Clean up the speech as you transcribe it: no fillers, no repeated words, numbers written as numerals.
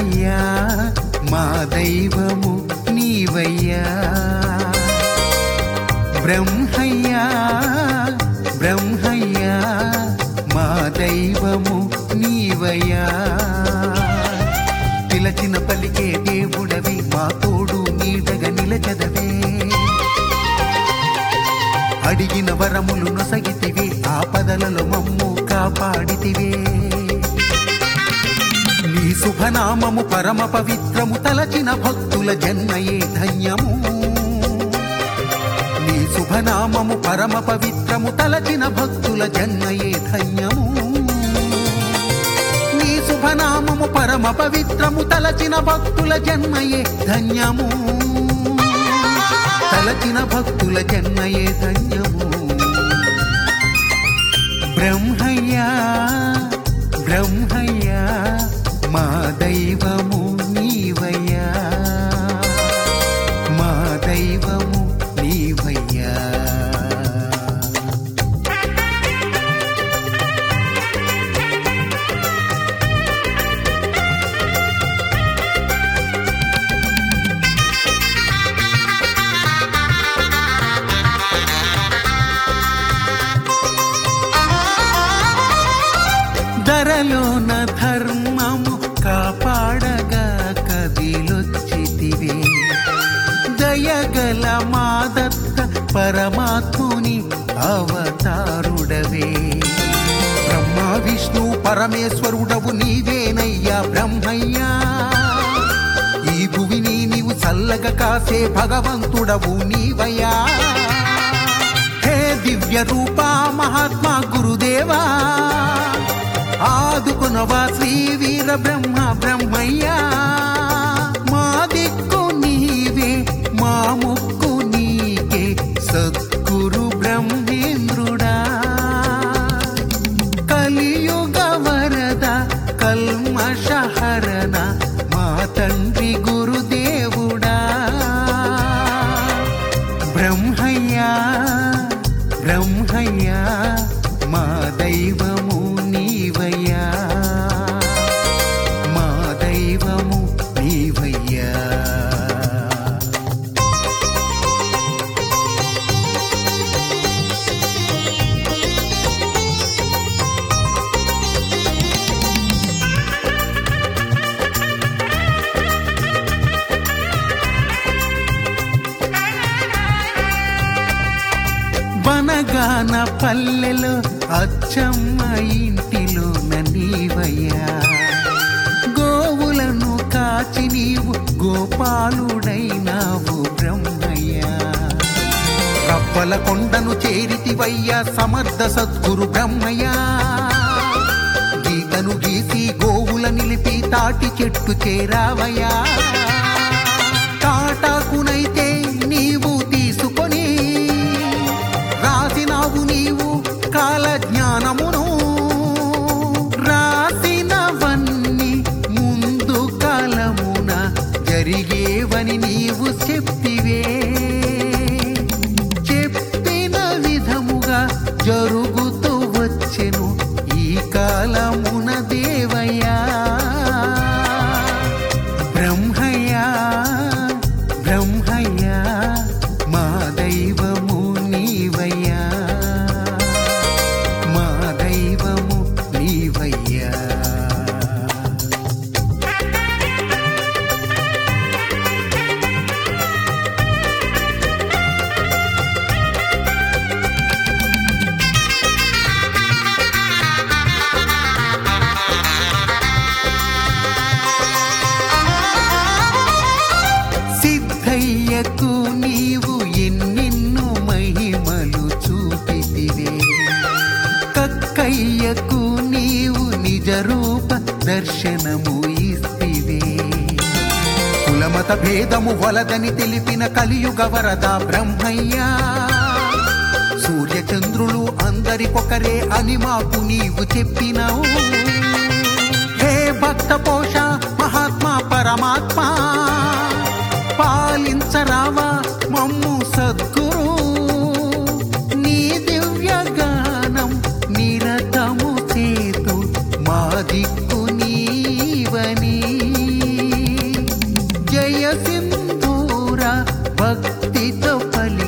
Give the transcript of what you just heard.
బ్రహ్మయ్యా మా దైవము నీవయ్యా. బ్రహ్మయ్యా బ్రహ్మయ్యా మా దైవము నీవయ్యా. పిలచిన పలికే దేవుడవి మా తోడు నీడగా నిలచదవే. అడిగిన వరములు నొసగితివే ఆపదలలో మమ్ము కాపాడితివే. నీ శుభనామము పరమ పవిత్రము తలచిన భక్తుల జన్మయే ధన్యము. నీ శుభనామము పరమ పవిత్రము తలచిన భక్తుల జన్మయే ధన్యము. నీ శుభనామము పరమ పవిత్రము తలచిన భక్తుల జన్మయే ధన్యము. తలచిన భక్తుల జన్మయే ధన్యము. బ్రహ్మయ్యా బ్రహ్మయ్యా మా దైవము నీవయ్యా. మా దైవము నీవయ్యా. ధరలోన ధర్మము కాపాడగా కదిలొచ్చితివే. దయగల మా దత్త పరమాత్ముని అవతారుడవే. బ్రహ్మ విష్ణు పరమేశ్వరుడవు నీవేనయ్యా బ్రహ్మయ్యా. ఈ భువిని నీవు చల్లగా కాసే భగవంతుడవు నీవయ్యా. హే దివ్య రూపా మహాత్మా గురుదేవా ఆదుకునవా శ్రీ వీర బ్రహ్మ బ్రహ్మయ్యా. మా దిక్కు నీవే మా ముక్కు నీకే సద్గురు బ్రహ్మేంద్రుడా. కలియుగ వరద కల్మషహరణ మా తండ్రి గురుదేవుడా. బ్రహ్మయ్యా బ్రహ్మయ్యా మా దైవము నీవయ్యా. మా దైవము నీవయ్యా. బనగాన పల్లెలో అచ్చమ్మ ఇంటిలో నీవయ్యా. గోవులను కాచి నీవు గోపాలుడైనావు బ్రహ్మయ్యా. రవ్వల కొండను చేరితివయ్యా సమర్థ సద్గురు బ్రహ్మయ్యా. గీతను గీసి గోవుల నిలిపి తాటి చెట్టు చేరావయ్యా. తాటాకునైతే నీవు తీసుకొని రాసినావు నీవు కాల జ్ఞానమును. రాసినవన్నీ ముందు కాలమున జరిగేవని నీవు చెప్పివే. చెప్పిన విధముగా జరుగుతూ వచ్చెను ఈ కాలమున దేవయ్యా. బ్రహ్మయ్యా బ్రహ్మయ్యా మా దైవము నీవయ్యా. మా దైవము నీవయ్యా. సిద్ధయ్యకు నీవు ఎన్నెన్నో మహిమలు చూపితివే. కక్కయ్యకు నీవు నిజ రూప దర్శనము ఇస్తివే. కులమత భేదము వలదని తెలిపిన కలియుగ వరద బ్రహ్మయ్యా. సూర్యచంద్రులు అందరికొకరే అని మాకు నీవు చెప్పినావు. హే భక్త పోష మహాత్మా పరమాత్మా పాలించరావా మమ్ము సద్గురు. నీ దివ్య గానం నిరతము చేతు మా దిక్కు నీవని. సింధూర భక్తితో పలి